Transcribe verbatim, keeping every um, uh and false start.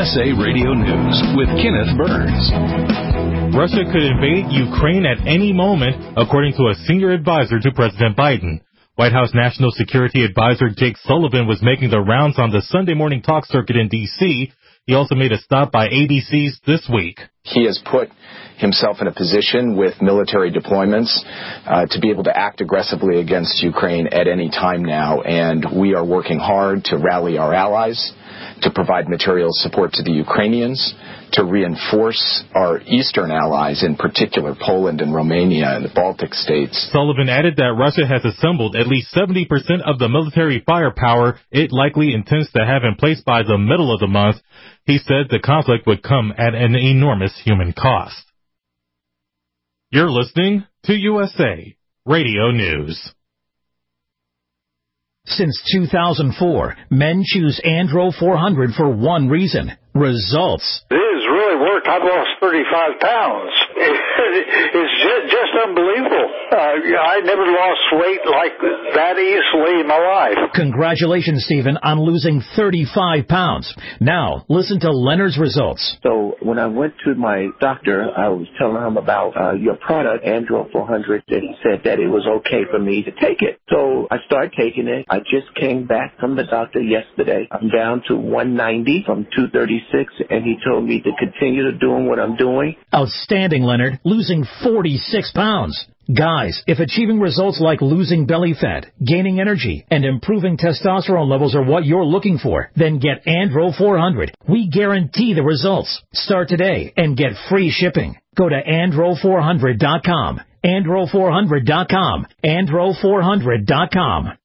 S A Radio News with Kenneth Burns. Russia could invade Ukraine at any moment, according to a senior advisor to President Biden. White House National Security Advisor Jake Sullivan was making the rounds on the Sunday morning talk circuit in D C. He also made a stop by A B C's This Week. He has put himself in a position with military deployments uh, to be able to act aggressively against Ukraine at any time now, and we are working hard to rally our allies, to provide material support to the Ukrainians, to reinforce our eastern allies, in particular Poland and Romania and the Baltic states. Sullivan added that Russia has assembled at least seventy percent of the military firepower it likely intends to have in place by the middle of the month. He said the conflict would come at an enormous human cost. You're listening to U S A Radio News. Since two thousand four, men choose Andro four hundred for one reason: results. It has really worked. I've lost thirty-five pounds. It's just, just unbelievable. Uh, I never lost weight like that easily in my life. Congratulations, Stephen, on losing thirty-five pounds. Now, listen to Leonard's results. So when I went to my doctor, I was telling him about uh, your product, Andro four hundred, and he said that it was okay for me to take it. So I started taking it. I just came back from the doctor yesterday. I'm down to one ninety from two thirty-six, and he told me to continue to doing what I'm doing. Outstanding, Leonard, losing forty-six pounds. Guys, if achieving results like losing belly fat, gaining energy, and improving testosterone levels are what you're looking for, then get Andro four hundred. We guarantee the results. Start today and get free shipping. Go to andro four hundred dot com. andro four hundred dot com. andro four hundred dot com.